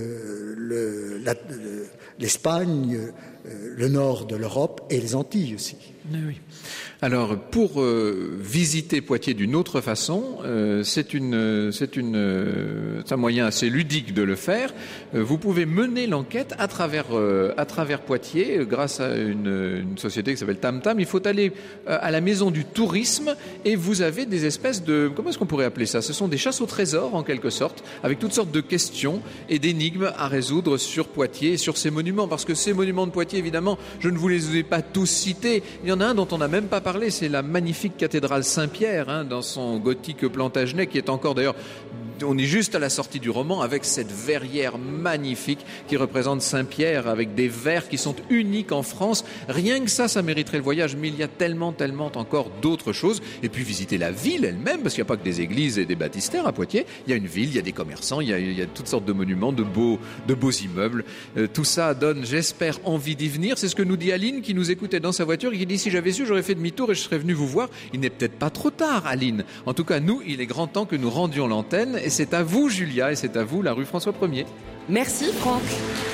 le, la, le, l'Espagne, euh, le nord de l'Europe et les Antilles aussi. Oui. Alors, pour euh, visiter Poitiers d'une autre façon, euh, c'est une, c'est une, euh, c'est un moyen assez ludique de le faire. Euh, vous pouvez mener l'enquête à travers, euh, à travers Poitiers, euh, grâce à une, une société qui s'appelle Tam Tam. Il faut aller euh, à la maison du tourisme et vous avez des espèces de, comment est-ce qu'on pourrait appeler ça ? Ce sont des chasses au trésor en quelque sorte, avec toutes sortes de questions et d'énigmes à résoudre sur Poitiers et sur ces monuments. Parce que ces monuments de Poitiers, évidemment, je ne vous les ai pas tous cités. Il y en a un dont on n'a même pas parlé, c'est la magnifique cathédrale Saint-Pierre, hein, dans son gothique plantagenet, qui est encore d'ailleurs, on est juste à la sortie du roman, avec cette verrière magnifique qui représente Saint-Pierre, avec des verres qui sont uniques en France. Rien que ça, ça mériterait le voyage, mais il y a tellement, tellement encore d'autres choses. Et puis visiter la ville elle-même, parce qu'il n'y a pas que des églises et des baptistères à Poitiers. Il y a une ville, il y a des commerçants, il y a, il y a toutes sortes de monuments, de beaux, de beaux immeubles. Euh, tout ça donne, j'espère, envie d'y venir. C'est ce que nous dit Aline, qui nous écoutait dans sa voiture et qui dit, si j'avais su, j'aurais fait demi-tour et je serais venu vous voir. Il n'est peut-être pas trop tard, Aline. En tout cas, nous, il est grand temps que nous rendions l'antenne. Et c'est à vous, Julia, et c'est à vous, la rue François Ier. Merci, Franck.